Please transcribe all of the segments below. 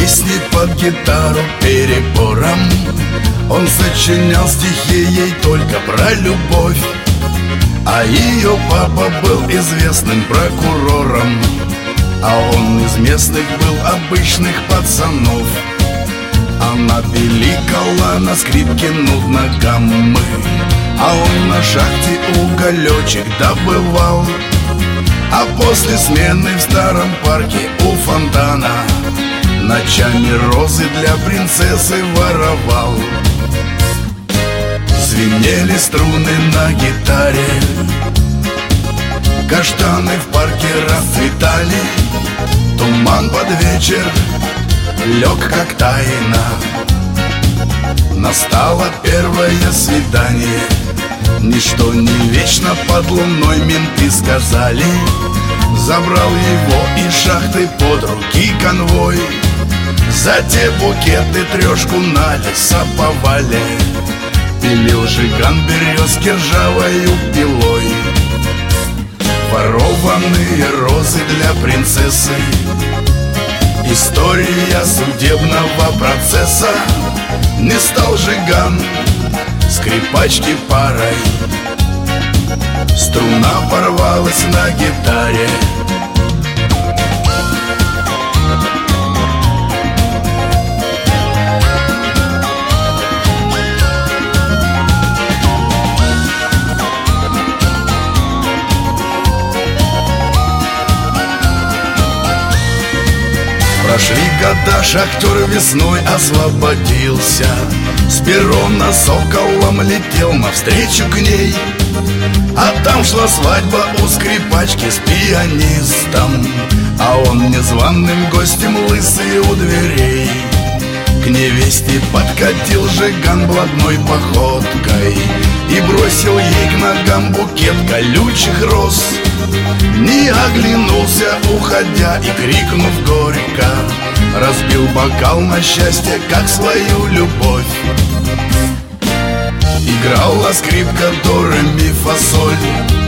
песни под гитару перебором. Он сочинял стихи ей только про любовь, а ее папа был известным прокурором, а он из местных был обычных пацанов. Она пиликала на скрипке нудно гаммы, а он на шахте уголечек добывал. А после смены в старом парке у фонтана ночами розы для принцессы воровал. Звенели струны на гитаре, каштаны в парке расцветали. Туман под вечер лег как тайна. Настало первое свидание. Ничто не вечно под луной, менты сказали. Забрал его из шахты под руки конвой. За те букеты трешку на лесоповале пилил жиган березки ржавою пилой. Ворованные розы для принцессы, история судебного процесса. Не стал жиган скрипачки парой, струна порвалась на гитаре. Прошли года, шахтер весной освободился. С перрона соколом летел навстречу к ней, а там шла свадьба у скрипачки с пианистом, а он незваным гостем лысый у дверей. К невесте подкатил жиган блатной походкой и бросил ей к ногам букет колючих роз. Не оглянулся, уходя, и, крикнув горько, разбил бокал на счастье, как свою любовь. Играла скрипка до ре ми фа соль,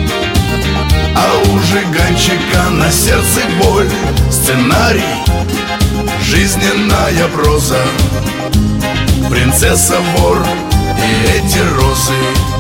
а у жиганчика на сердце боль. Сценарий — жизненная проза, принцесса, вор и эти розы.